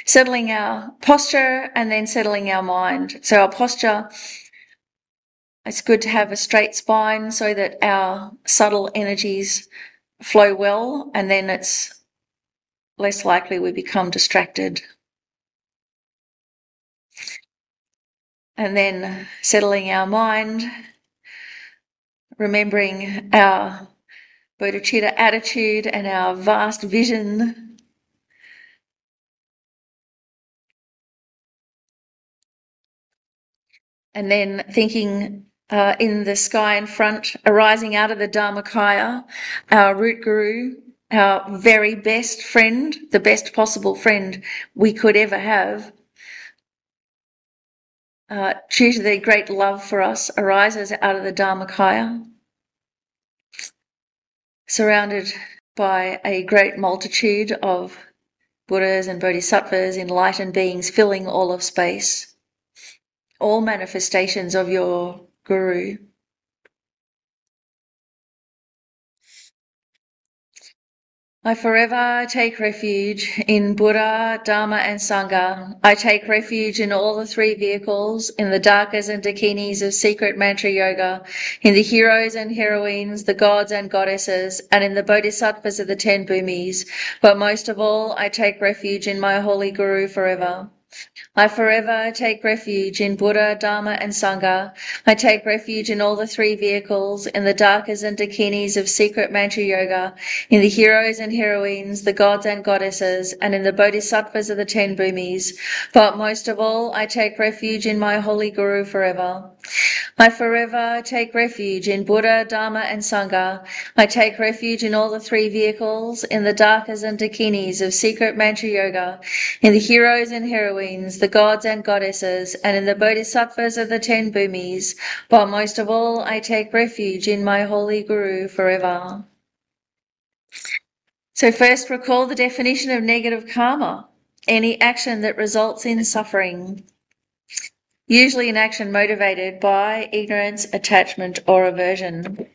settling our posture and then settling our mind. So our posture, it's good to have a straight spine so that our subtle energies flow well, and then it's less likely we become distracted. And then settling our mind, remembering our bodhicitta attitude and our vast vision. And then thinking in the sky in front, arising out of the Dharmakaya, our root guru, our very best friend, the best possible friend we could ever have, due to their great love for us, arises out of the Dharmakaya, surrounded by a great multitude of Buddhas and Bodhisattvas, enlightened beings filling all of space, all manifestations of your Guru. I forever take refuge in Buddha, Dharma and Sangha. I take refuge in all the three vehicles, in the Dakas and Dakinis of secret mantra yoga, in the heroes and heroines, the gods and goddesses, and in the bodhisattvas of the 10 bhumis. But most of all, I take refuge in my holy Guru forever. I forever take refuge in Buddha, Dharma and Sangha. I take refuge in all the three vehicles, in the Dakas and Dakinis of secret mantra yoga, in the heroes and heroines, the gods and goddesses, and in the bodhisattvas of the 10 bhumis. But most of all, I take refuge in my holy Guru forever. I forever take refuge in Buddha, Dharma and Sangha. I take refuge in all the three vehicles, in the Dakas and Dakinis of secret mantra yoga, in the heroes and heroines, the gods and goddesses, and in the bodhisattvas of the 10 bhumis. But most of all, I take refuge in my holy Guru forever. So first, recall the definition of negative karma: any action that results in suffering. Usually an action motivated by ignorance, attachment, or aversion.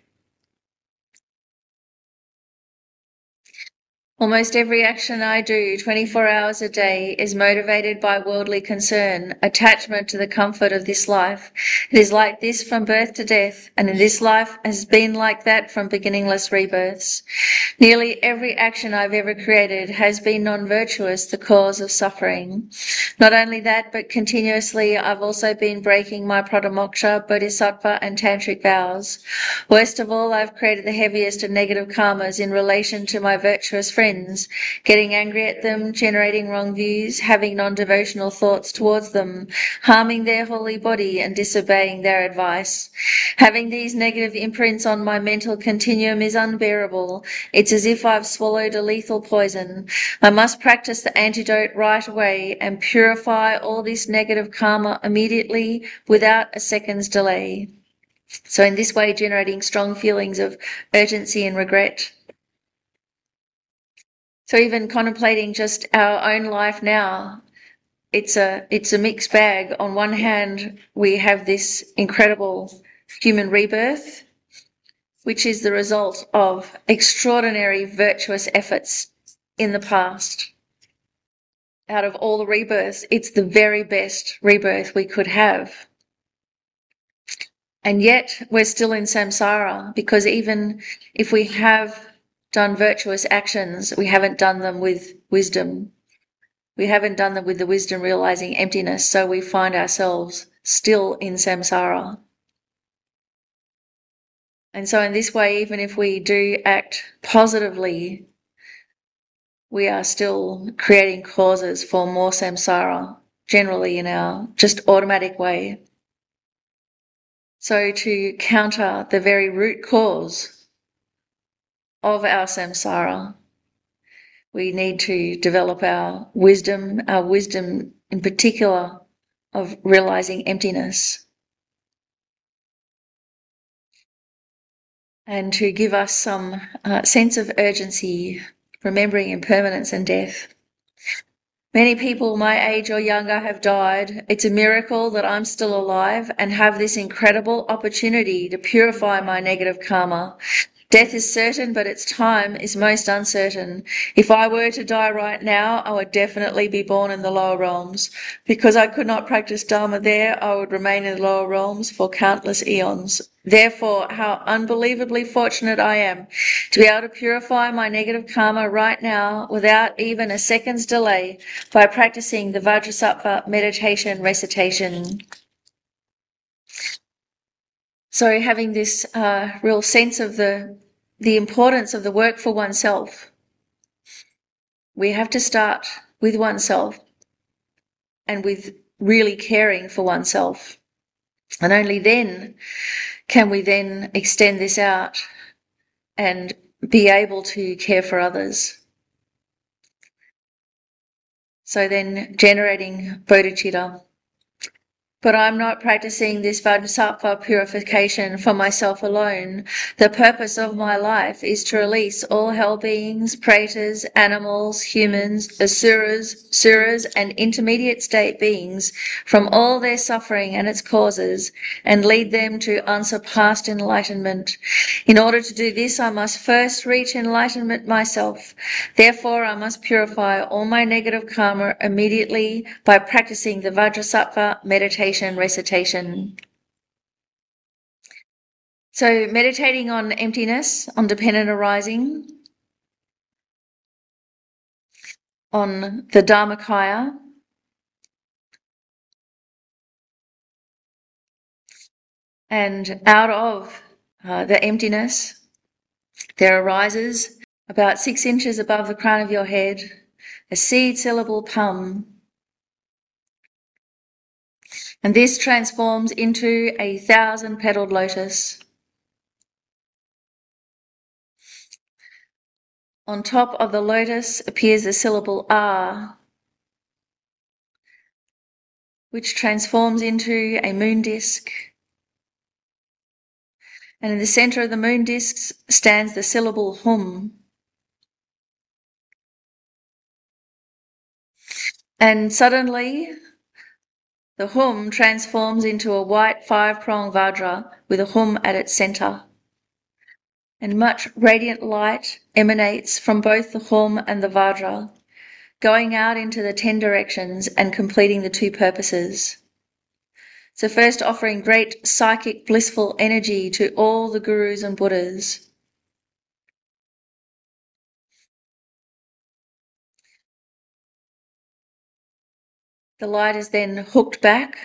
Almost every action I do 24 hours a day is motivated by worldly concern, attachment to the comfort of this life. It is like this from birth to death, and in this life has been like that from beginningless rebirths. Nearly every action I've ever created has been non-virtuous, the cause of suffering. Not only that, but continuously I've also been breaking my Pratamoksha, Bodhisattva and Tantric vows. Worst of all, I've created the heaviest of negative karmas in relation to my virtuous friends, getting angry at them, generating wrong views, having non-devotional thoughts towards them, harming their holy body and disobeying their advice. Having these negative imprints on my mental continuum is unbearable. It's as if I've swallowed a lethal poison. I must practice the antidote right away and purify all this negative karma immediately without a second's delay. So in this way, generating strong feelings of urgency and regret. So even contemplating just our own life now, it's a mixed bag. On one hand, we have this incredible human rebirth, which is the result of extraordinary virtuous efforts in the past. Out of all the rebirths, it's the very best rebirth we could have. And yet we're still in samsara, because even if we have done virtuous actions, we haven't done them with wisdom. We haven't done them with the wisdom realizing emptiness, so we find ourselves still in samsara. And so in this way, even if we do act positively, we are still creating causes for more samsara, generally in our just automatic way. So to counter the very root cause of our samsara, we need to develop our wisdom in particular of realizing emptiness, and to give us some sense of urgency, remembering impermanence and death. Many people my age or younger have died. It's a miracle that I'm still alive and have this incredible opportunity to purify my negative karma. Death is certain, but its time is most uncertain. If I were to die right now, I would definitely be born in the lower realms. Because I could not practice Dharma there, I would remain in the lower realms for countless eons. Therefore, how unbelievably fortunate I am to be able to purify my negative karma right now without even a second's delay by practicing the Vajrasattva meditation recitation. So having this real sense of the importance of the work for oneself. We have to start with oneself and with really caring for oneself. And only then can we then extend this out and be able to care for others. So then generating bodhicitta. But I'm not practicing this Vajrasattva purification for myself alone. The purpose of my life is to release all hell beings, pretas, animals, humans, asuras, suras, and intermediate state beings from all their suffering and its causes, and lead them to unsurpassed enlightenment. In order to do this, I must first reach enlightenment myself. Therefore, I must purify all my negative karma immediately by practicing the Vajrasattva meditation recitation. So meditating on emptiness, on dependent arising, on the Dharmakaya, and out of the emptiness there arises about 6 inches above the crown of your head a seed syllable pum. And this transforms into a 1,000-petaled lotus. On top of the lotus appears the syllable A, which transforms into a moon disk. And in the center of the moon disk stands the syllable Hum. And suddenly the Hum transforms into a white 5-pronged Vajra with a Hum at its center. And much radiant light emanates from both the Hum and the Vajra, going out into the 10 directions and completing the 2 purposes. So first offering great psychic blissful energy to all the gurus and Buddhas. The light is then hooked back,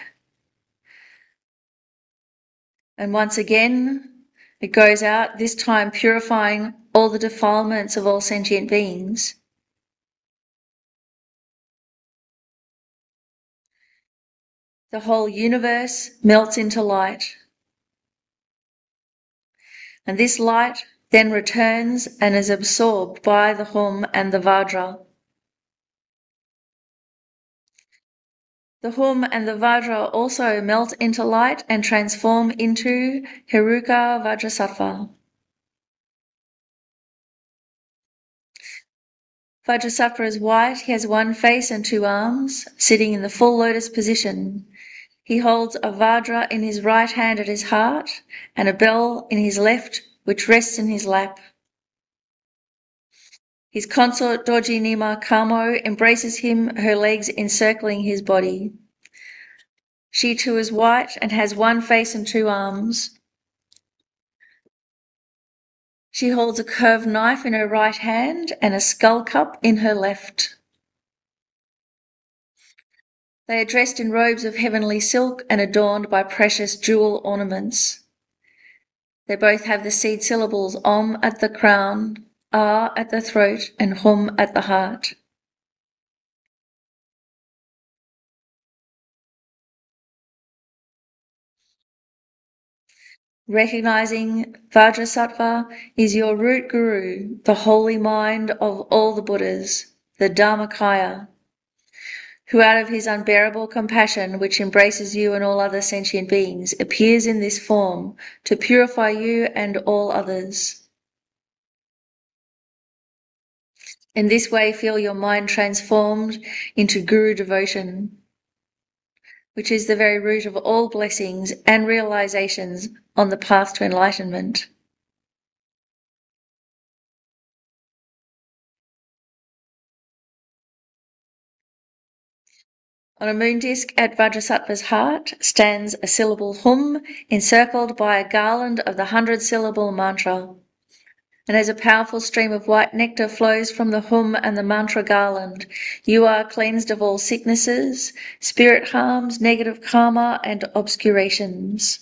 and once again it goes out, this time purifying all the defilements of all sentient beings. The whole universe melts into light. And this light then returns and is absorbed by the Hum and the Vajra. The Hum and the Vajra also melt into light and transform into Heruka Vajrasattva. Vajrasattva is white. He has 1 face and 2 arms, sitting in the full lotus position. He holds a Vajra in his right hand at his heart and a bell in his left, which rests in his lap. His consort Dorji Nima Kamo embraces him, her legs encircling his body. She too is white and has 1 face and 2 arms. She holds a curved knife in her right hand and a skull cup in her left. They are dressed in robes of heavenly silk and adorned by precious jewel ornaments. They both have the seed syllables Om at the crown, A at the throat, and Hum at the heart. Recognizing Vajrasattva is your root guru, the holy mind of all the Buddhas, the Dharmakaya, who out of his unbearable compassion, which embraces you and all other sentient beings, appears in this form to purify you and all others. In this way, feel your mind transformed into guru devotion, which is the very root of all blessings and realizations on the path to enlightenment. On a moon disk at Vajrasattva's heart stands a syllable hum encircled by a garland of the 100-syllable mantra. And as a powerful stream of white nectar flows from the hum and the mantra garland, you are cleansed of all sicknesses, spirit harms, negative karma, and obscurations.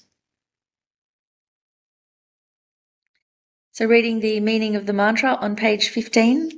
So reading the meaning of the mantra on page 15.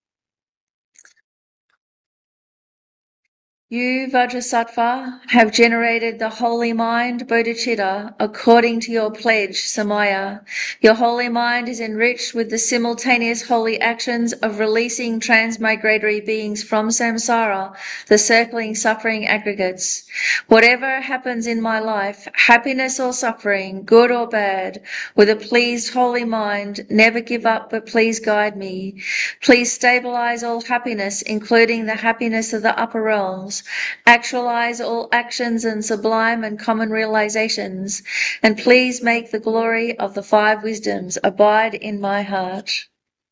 You, Vajrasattva, have generated the holy mind, Bodhicitta, according to your pledge, Samaya. Your holy mind is enriched with the simultaneous holy actions of releasing transmigratory beings from samsara, the circling suffering aggregates. Whatever happens in my life, happiness or suffering, good or bad, with a pleased holy mind, never give up but please guide me. Please stabilize all happiness, including the happiness of the upper realms. Actualize all actions and sublime and common realizations, and please make the glory of the 5 wisdoms abide in my heart.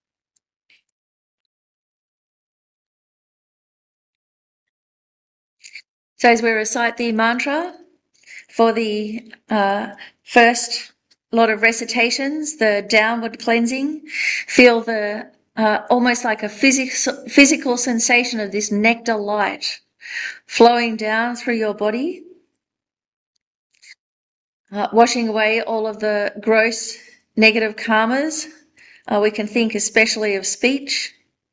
So as we recite the mantra for the first lot of recitations, the downward cleansing, feel the almost like a physical sensation of this nectar light flowing down through your body, washing away all of the gross negative karmas. We can think especially of speech.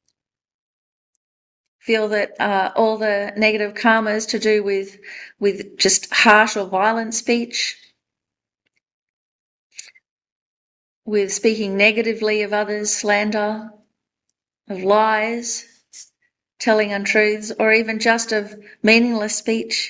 Feel that all the negative karmas to do with just harsh or violent speech, with speaking negatively of others, slander, of lies, telling untruths, or even just of meaningless speech,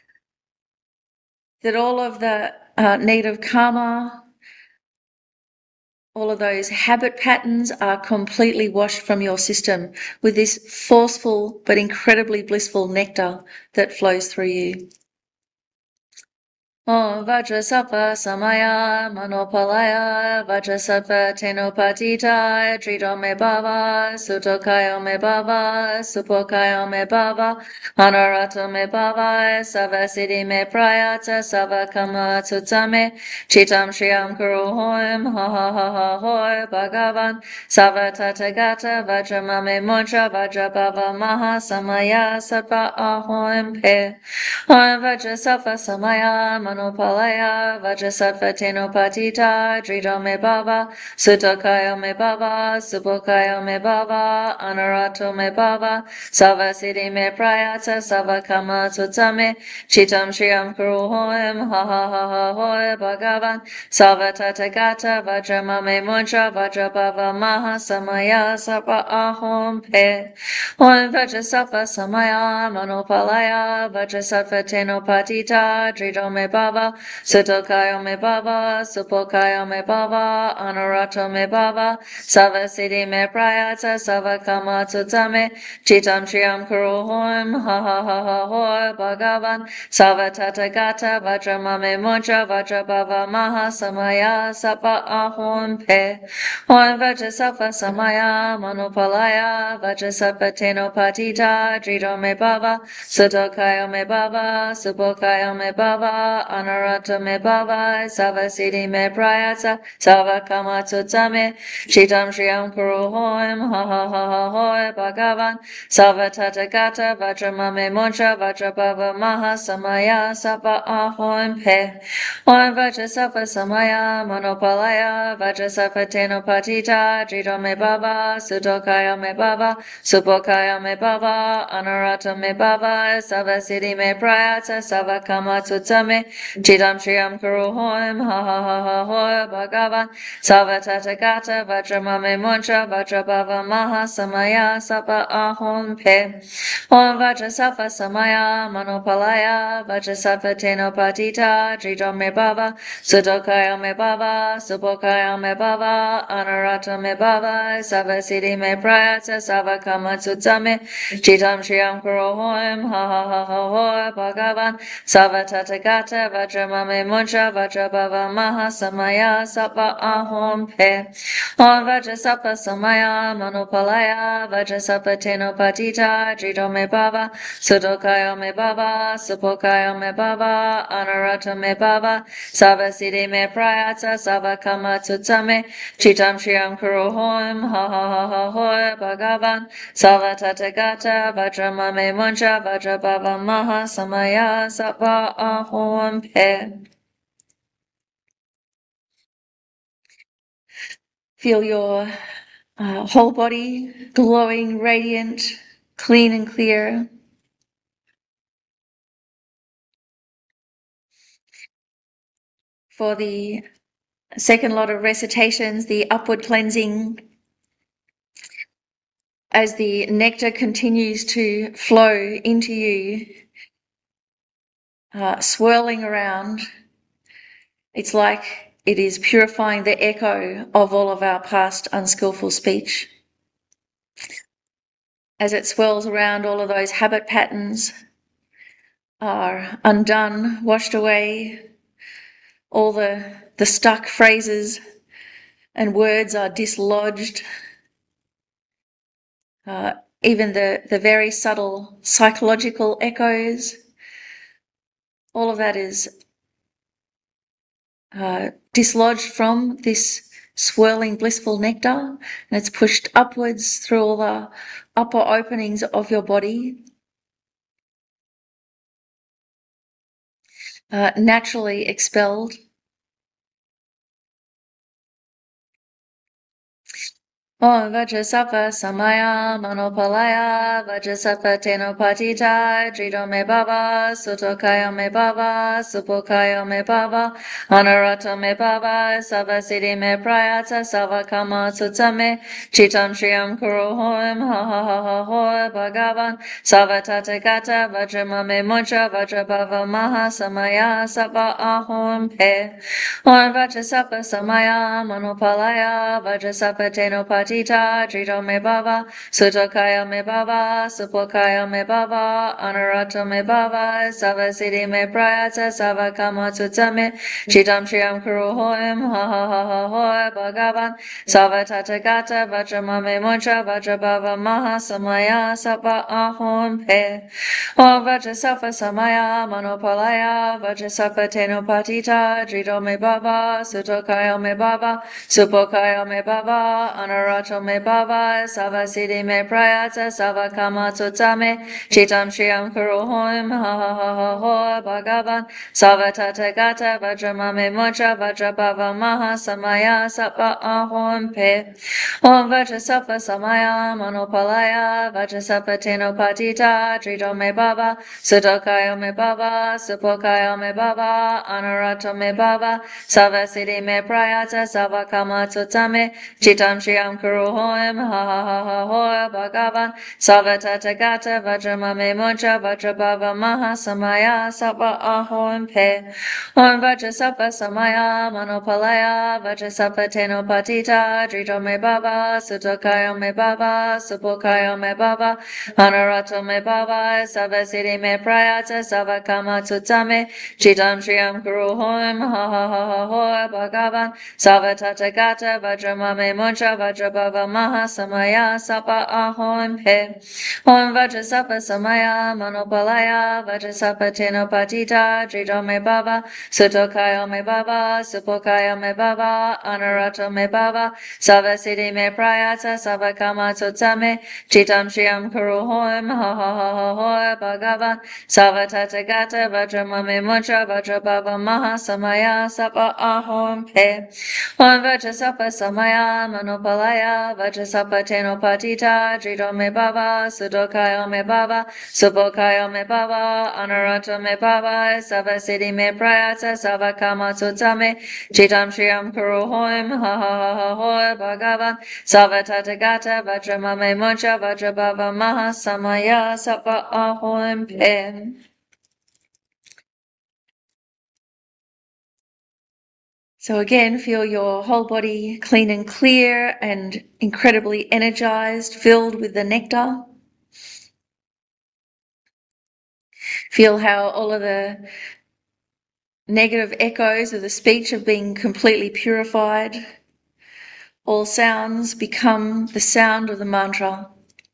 that all of the negative karma, all of those habit patterns are completely washed from your system with this forceful but incredibly blissful nectar that flows through you. Om Vajrasattva Samaya Manopalaya Vajrasattva Tenopatita Trito Me Bhava Sutokayo Me Bhava Supokayo Me Bhava Anarato Me Bhava Savasiddhi Me Prayata Savakama Tutsame Chitam Shriyam Kuru Hoim Ha Ha Ha Ha Hoi Bhagavan Savatatagata Vajramame Mantra Vajrabhava Maha Samaya Sattva Ahoim Pe Om Vajrasattva Samaya Manopalaya Vajrasattva Tenopatita Drito Me Bhava Sutokayo Me Bhava Supokayo Me Bhava Anarato Me Bhava Savasiddhi Me Prayata Savakama Tutsame Chitam Shriyam Kuru Hoim Ha Ha Ha Ha Hoi Bhagavan Savatatagata Vajramame Mantra Vajrabhava Maha Samaya Sattva Ahom Pe Om Vajrasattva Samaya Manopalaya Vajrasattva Tenopatita Drito Me Bhava Sutokayo Me Bhava Supokayo Me Bhava Anarato Me Bhava Savasiddhi Me Prayata Savakama Tutsame Chitam Shriyam Kuru Hoim Ha Ha Ha Ha Hoi Bhagavan Savatatagata Vajramame Mantra Vajrabhava Maha Samaya Sattva Ahom Pe Om Vajrasattva Samaya Manopalaya Vajrasattva Tenopatita Drito Me Bhava Sutokayo Me Bhava Supokayo Me Bhava Anarato Me Bhava Savasiddhi Me Prayata Savakama Tutsame Chitam Shriyam Kuru Hoim Ha Ha Ha Ha Hoi Bhagavan Savatatagata Vajramame Mantra Vajrabhava Maha Samaya Sattva Ahoim Pe Om Vajrasattva Samaya Manopalaya Vajrasattva Tenopatita Drito Me Bhava Sutokayo Me Bhava Supokayo Me Bhava Anarato Me Bhava Savasiddhi Me Prayata Savakama Tutsame Chitam Shriyam Kuru Hoim Ha Ha Ha Ha Hoi Bhagavan Savatatagata Vajramame Mantra Vajrabhava Maha Samaya Sattva Ahom Pe Om Vajrasattva Samaya Manopalaya Vajrasattva Tenopatita Drito Me Bhava Sutokayo Me Bhava Supokayo Me Bhava Anarato Me Bhava Savasiddhi Me Prayata Savakama Tutsame Chitam Shriyam Kuru Hoim Ha Ha Ha Ha Hoi Bhagavan Savatatagata Vajramame Muncha Vajrabhava Mahasamaya Sapa Ahom Pe Om Vajrasapa Samaya Manopalaya Vajrasapa Teno Patita Jidome Baba Sudokayo Me Baba Supokayo Me Baba Anarata Me Baba Savaside Me Prayata Savakama Tutsame Chitam Shriam Kurohoim Ha Ha Ha Ha Hoi Bhagavan Savatatagata Vajramame Muncha Vajrabhava Maha Samaya Sapa Ahom Pe. Feel your whole body glowing, radiant, clean and clear. For the second lot of recitations, the upward cleansing, as the nectar continues to flow into you, swirling around, it's like it is purifying the echo of all of our past unskillful speech. As it swirls around, all of those habit patterns are undone, washed away. All the stuck phrases and words are dislodged. Even the very subtle psychological echoes, all of that is dislodged from this swirling blissful nectar, and it's pushed upwards through all the upper openings of your body, naturally expelled. Om Vajrasattva Samaya Manopalaya Vajrasattva Tenopatita Jidome Me Baba Sutokaya Me Baba Supokaya Me Baba Anarata Me Baba Savasidi Me Prayata Savakama Tutsame Chitam Shriyam Kurohoim Ha Ha Ha Ha Ho Bhagavan Savatatagata Vajramame Muncha Vajrabhava Maha Samaya Sapa Ahom Pe Om Vajrasattva Samaya Manopalaya Vajrasattva Tenopatita Jidome Me Baba Sutokaya Me Baba Supokaya Me Baba Anarata Me Baba Savasidi Me Prayata Savakama Tutsame Chitam Shriyam Kurohoim Ha Ha Ha Ha Ho Bhagavan Savatatagata Vajramame Muncha Vajrabhava Maha Samaya Sapa Ahom Pe Om Vajrasattva Samaya Manopalaya Vajrasattva Tenopatita Jidome Me Baba Sutokaya Me Baba Supokaya Me Baba Anarata Me Baba Savasidi Me Prayata Savakama Tutsame Chitam Shriyam Kurohoim Ha Ha Ha Ha Ho Bhagavan Savatatagata Vajramame Muncha Vajrabhava Maha Samaya Sapa Ahom Pe Om Vajrasattva Samaya Manopalaya Vajrasattva Tenopatita Jidome Me Baba Sudokaya Me Baba Supokaya Me Baba Anarata Me Baba Savasidi Me Prayata Savakama Tutsame Chitam Shriyam Kurohoim Ha Ha Ha Ha Ho Bhagavan Savatatagata Vajramame Muncha Vajrabhava Maha Samaya Sapa Ahom Pe Om Vajrasattva Samaya Manopalaya Vajrasattva Tenopatita Jidome Me Baba Sutokaya Me Baba Supokaya Me Baba Anarata Me Baba Savasidi Me Prayata Savakama Tutsame Chitam Shriyam Kurohoim Ha Ha Ha Ha Ho Bhagavan Savatatagata Vajramame Muncha Vajrabhava Maha Samaya Sapa Ahom Pe Om Vajrasattva Samaya Manopalaya Vajrasattva Tenopatita Jidome Me Baba Sutokaya Me Baba Supokaya Me Baba Anarata Me Baba Savasidi Me Prayata Savakama Tutsame Chitam Shriyam Kurohoim Ha Ha Ha Ha Ho Bhagavan Savatatagata Vajramame Muncha Vajrabhava Maha Samaya Sapa Ahom Pe Om Vajrasattva Samaya Manopalaya Vajrasattva Tenopatita Jidome Me Baba Sudokaya Me Baba Supokaya Me Baba Anarata Me Baba Savasidi Me Prayata Savakama Tutsame Chitam Shriyam Kurohoim Ha Ha Ha Ha Ho Bhagavan Savatatagata Vajramame Muncha Vajrabhava Maha Samaya Sapa Ahom Pe. So again, feel your whole body clean and clear and incredibly energized, filled with the nectar. Feel how all of the negative echoes of the speech of being completely purified. All sounds become the sound of the mantra.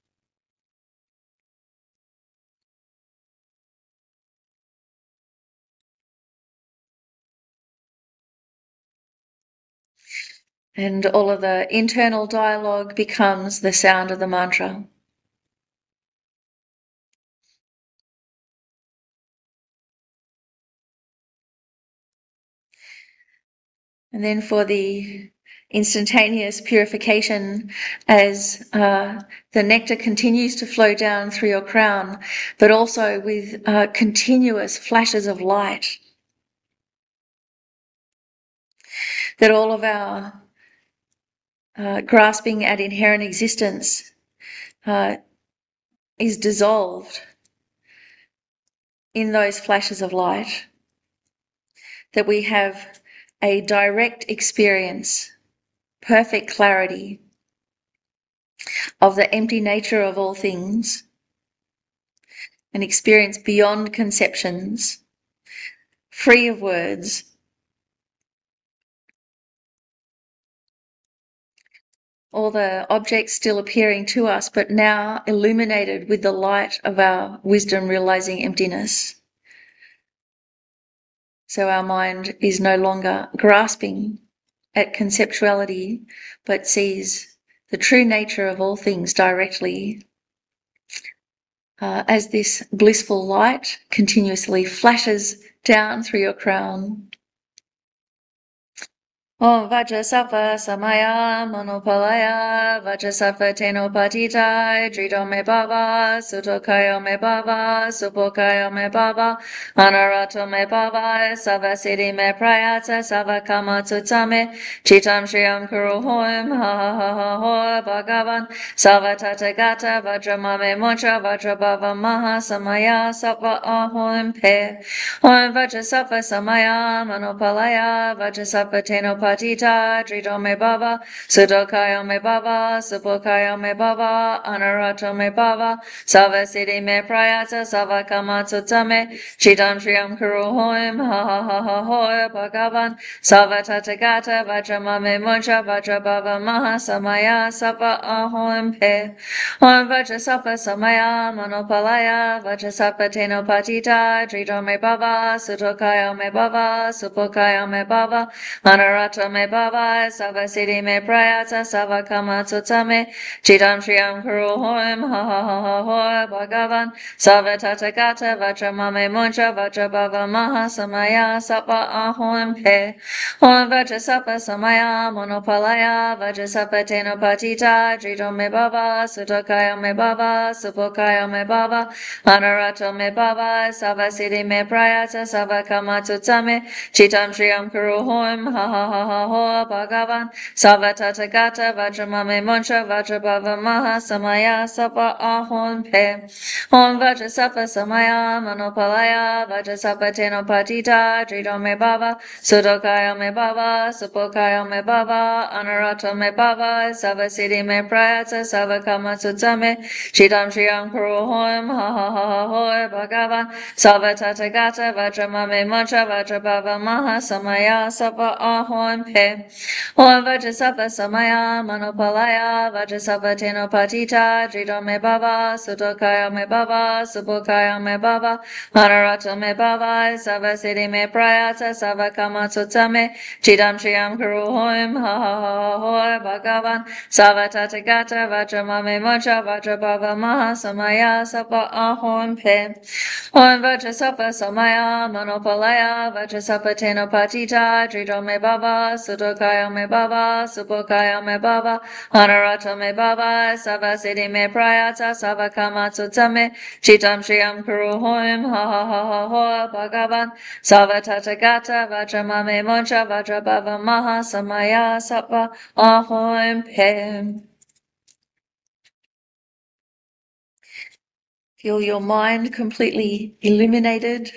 And all of the internal dialogue becomes the sound of the mantra. And then for the instantaneous purification, as the nectar continues to flow down through your crown, but also with continuous flashes of light, that all of our grasping at inherent existence is dissolved in those flashes of light, that we have a direct experience, perfect clarity of the empty nature of all things, an experience beyond conceptions, free of words, all the objects still appearing to us, but now illuminated with the light of our wisdom realizing emptiness. So our mind is no longer grasping at conceptuality, but sees the true nature of all things directly, as this blissful light continuously flashes down through your crown. Om Vajrasattva Samaya Manopalaya Vajrasattva Tenopatita Drito Me Bhava Sutokayo Me Bhava Supokayo Me Bhava Anarato Me Bhava Savasiddhi Me Prayata Savakama Tutsame Chitam Shriyam Kuru Hoim Ha Ha Ha Ha Ho Bhagavan Savatatagata Vajramame Mocha Vajrabhava Maha Samaya Sattva Ahoim Pe Om Vajrasattva Samaya Manopalaya Vajrasattva Tenopatita Patita, Drito Me Bhava, Sudokayo Me Bhava, Supokayo Me Bhava, Anarato Me Bhava, Savasiddhi Me Prayata, Savakama Tutsame, Chitam Shriyam Kuru Hoim, Ha Ha Ha Ha Ho Bhagavan, Savatatagata, Vajramame Mocha, Vajrabhava Maha Samaya, Sapa Ahoim Pe, Om Vajrasattva Samaya, Manopalaya, Vajrasattva Tenopatita, Drito Me Bhava, Sudokayo Me Bhava, Supokayo Me Bhava, Anarato Me Bhava, Savasiddhi Me Prayata, Savakama Tutsame, Chitam Shriyam Kuru Hoim, Ha Ha Ha Ha Ho Bhagavan, Savatatagata, Vajramame Muncha, Vajrabhava Maha Samaya, Sapa Ahoim Pe, Om Vajrasattva Samaya, Monopalaya, Vajrasattva Tenopatita, Drito Me Bhava, Sutokayo Me Bhava, Supokayo Me Bhava, Anarato Me Bhava, Savasiddhi Me Prayata, Savakama Tutsame, Chitam Shriyam Kuru Hoim, Ha Ha Ha Ha Ho Bhagavan, Savatatagata, Vajramame Muncha, Vajrabhava Maha Samaya, Sapa Ahon Pe, Om Vajrasattva Samaya, Manopalaya, Vajrasattva Tenopatita, Drito Me Bhava, Sudokayo Me Bhava, Supokayo Me Bhava, Anarato Me Bhava, Savasiddhi Me Prayata, Savakama Tutsame, Chitam Shriyam Kuru Hoim, Ha Ha Ha Ha Ho Bhagavan, Savatatagata, Vajramame Muncha, Vajrabhava Maha Samaya, Sapa Ahon Pe, Om Vajrasattva Samaya, Manopalaya, Vajrasattva Tenopatita, Drito Me Bhava, Sudokayo Me Bhava, Supokayo Me Bhava, Anarato Me Bhava, Savasiddhi Me Prayata, Savakama Tutsame, Chitam Shriyam Kuru Hoim, Ha Ha Ha Ha Ho Bhagavan, Savatatagata, Vajramame Muncha, Vajrabhava Maha Samaya, Sapa Ahon Pe, Om Vajrasattva Samaya, Manopalaya, Vajrasattva Tenopatita, Drito Me Bhava, Sudokayo Me Bhava, Supokayo Me Bhava, Anarato Me Bhava, Savasiddhi Me Prayata, Savakama Tutsame, Chitam Shriyam Kuru Hoim, Ha Ha Ha Ha Ho Bhagavan, Savatatagata, Vajramame Muncha, Vajrabhava Maha Samaya, Sapa Ahoim Pe. Feel your mind completely illuminated.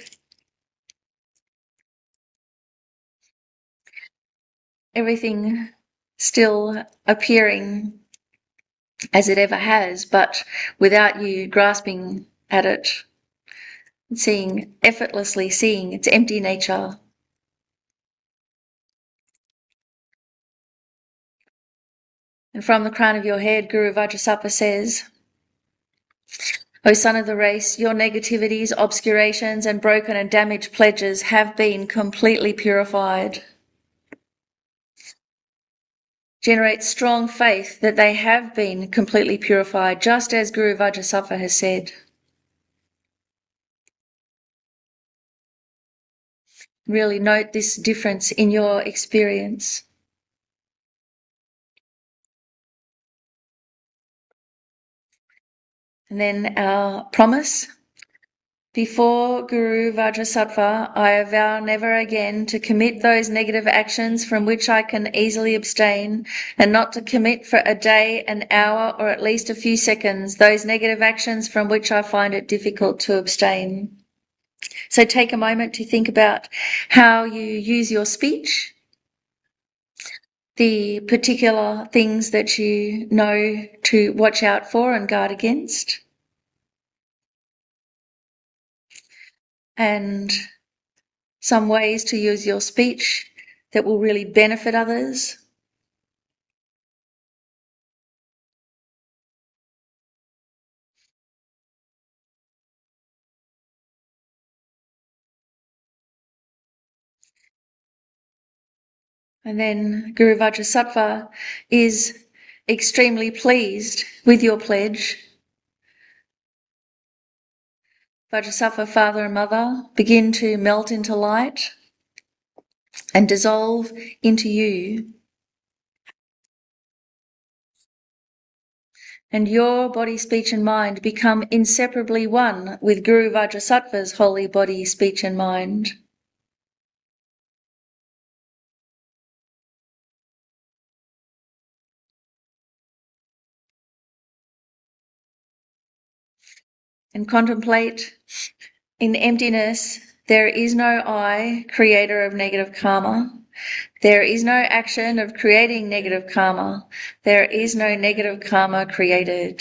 Everything still appearing as it ever has, but without you grasping at it, effortlessly seeing its empty nature, And from the crown of your head, Guru Vajrasattva says, O son of the race, your negativities, obscurations, and broken and damaged pledges have been completely purified. Generate strong faith that they have been completely purified, just as Guru Vajrasattva has said. Really note this difference in your experience. And then our promise. Before Guru Vajrasattva, I vow never again to commit those negative actions from which I can easily abstain, and not to commit for a day, an hour, or at least a few seconds those negative actions from which I find it difficult to abstain. So take a moment to think about how you use your speech, the particular things that you know to watch out for and guard against, and some ways to use your speech that will really benefit others. And then Guru Vajrasattva is extremely pleased with your pledge. Vajrasattva, father and mother, begin to melt into light and dissolve into you. And your body, speech and mind become inseparably one with Guru Vajrasattva's holy body, speech and mind. And contemplate, in emptiness, there is no I, creator of negative karma. There is no action of creating negative karma. There is no negative karma created.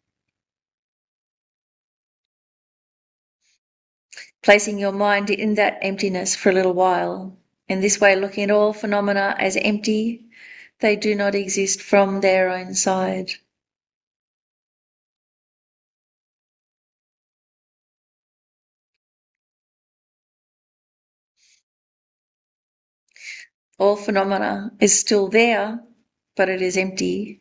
Placing your mind in that emptiness for a little while. In this way, looking at all phenomena as empty, they do not exist from their own side. All phenomena is still there, but it is empty.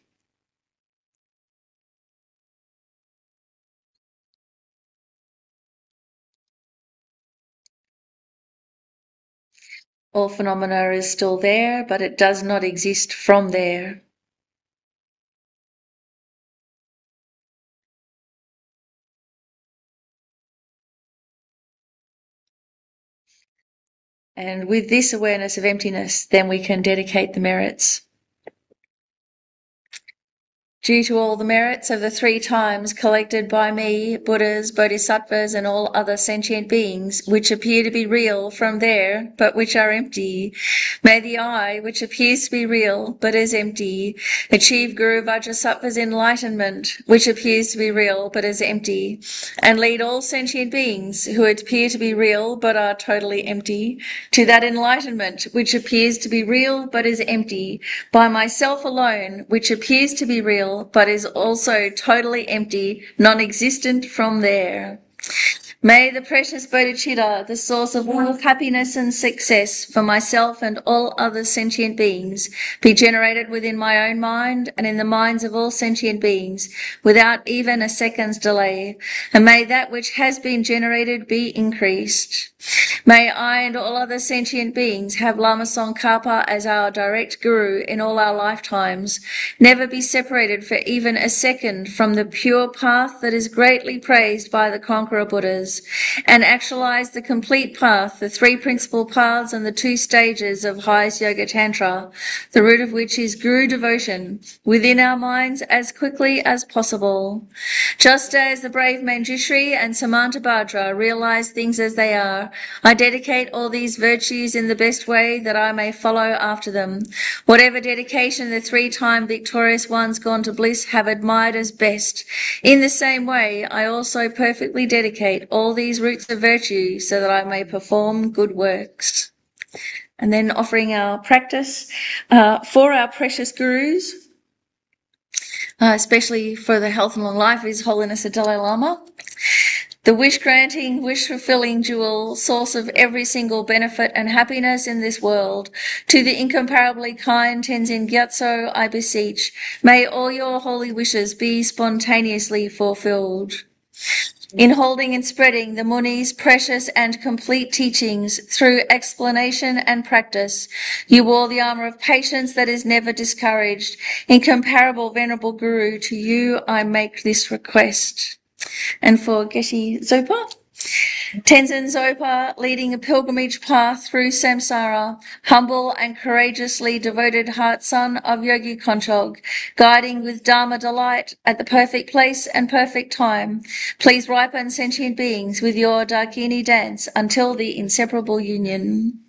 All phenomena is still there, but it does not exist from there. And with this awareness of emptiness, then we can dedicate the merits. Due to all the merits of the 3 times collected by me, Buddhas, Bodhisattvas, and all other sentient beings, which appear to be real from there, but which are empty, may the I, which appears to be real, but is empty, achieve Guru Vajrasattva's enlightenment, which appears to be real, but is empty, and lead all sentient beings, who appear to be real, but are totally empty, to that enlightenment, which appears to be real, but is empty, by myself alone, which appears to be real, but is also totally empty, non-existent from there. May the precious bodhicitta, the source of all happiness and success for myself and all other sentient beings, be generated within my own mind and in the minds of all sentient beings, without even a second's delay. And may that which has been generated be increased. May I and all other sentient beings have Lama Tsongkhapa as our direct guru in all our lifetimes, never be separated for even a second from the pure path that is greatly praised by the conqueror Buddhas, and actualize the complete path, the 3 principal paths and the 2 stages of highest Yoga Tantra, the root of which is Guru devotion, within our minds as quickly as possible. Just as the brave Manjushri and Samantabhadra realize things as they are, I dedicate all these virtues in the best way that I may follow after them. Whatever dedication the 3-time victorious ones gone to bliss have admired as best, in the same way I also perfectly dedicate all these roots of virtue so that I may perform good works. And then offering our practice for our precious gurus. especially for the health and long life of His Holiness the Dalai Lama. The wish-granting, wish-fulfilling jewel, source of every single benefit and happiness in this world, to the incomparably kind Tenzin Gyatso, I beseech, may all your holy wishes be spontaneously fulfilled. In holding and spreading the Muni's precious and complete teachings through explanation and practice, you wore the armor of patience that is never discouraged. Incomparable Venerable Guru, to you I make this request. And for Geshe Zopa, Tenzin Zopa, leading a pilgrimage path through samsara, humble and courageously devoted heart son of Yogi Konchog, guiding with Dharma delight at the perfect place and perfect time, please ripen sentient beings with your Dakini dance until the inseparable union.